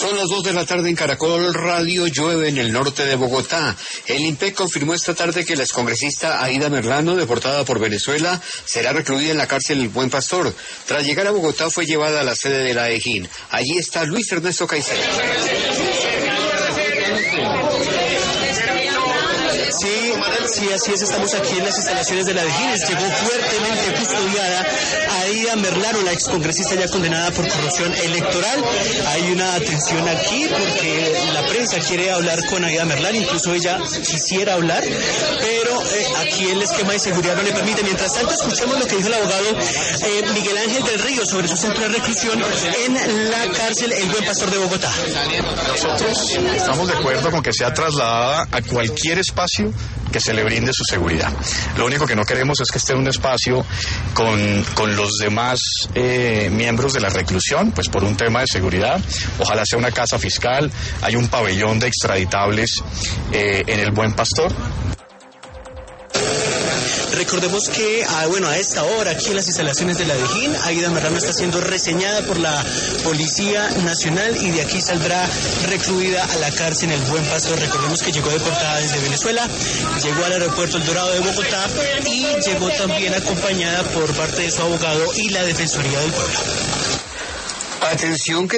Son las 2 de la tarde en Caracol Radio. Llueve en el norte de Bogotá. El INPEC confirmó esta tarde que la excongresista Aida Merlano, deportada por Venezuela, será recluida en la cárcel El Buen Pastor. Tras llegar a Bogotá fue llevada a la sede de la EJIN. Allí está Luis Ernesto Caicedo. Sí, así es, estamos aquí en las instalaciones de la EJIN. Llegó fuertemente custodiada Aida Merlano, la excongresista ya condenada por corrupción electoral. Hay una tensión aquí porque la prensa quiere hablar con Aida Merlano, incluso ella quisiera hablar, pero aquí el esquema de seguridad no le permite. Mientras tanto, escuchemos lo que dijo el abogado Miguel Ángel del Río sobre su centro de reclusión en la cárcel El Buen Pastor de Bogotá. Nosotros estamos de acuerdo con que sea trasladada a cualquier espacio que se le brinde su seguridad. Lo único que no queremos es que esté en un espacio con los demás miembros de la reclusión, pues por un tema de seguridad. Ojalá sea una casa fiscal. Hay un pabellón de extraditables en El Buen Pastor. Recordemos que, a esta hora, aquí en las instalaciones de la EJIN, Aida Merlano está siendo reseñada por la Policía Nacional y de aquí saldrá recluida a la cárcel en El Buen Pastor. Recordemos que llegó deportada desde Venezuela, llegó al aeropuerto El Dorado de Bogotá y llegó también acompañada por parte de su abogado y la Defensoría del Pueblo. Atención que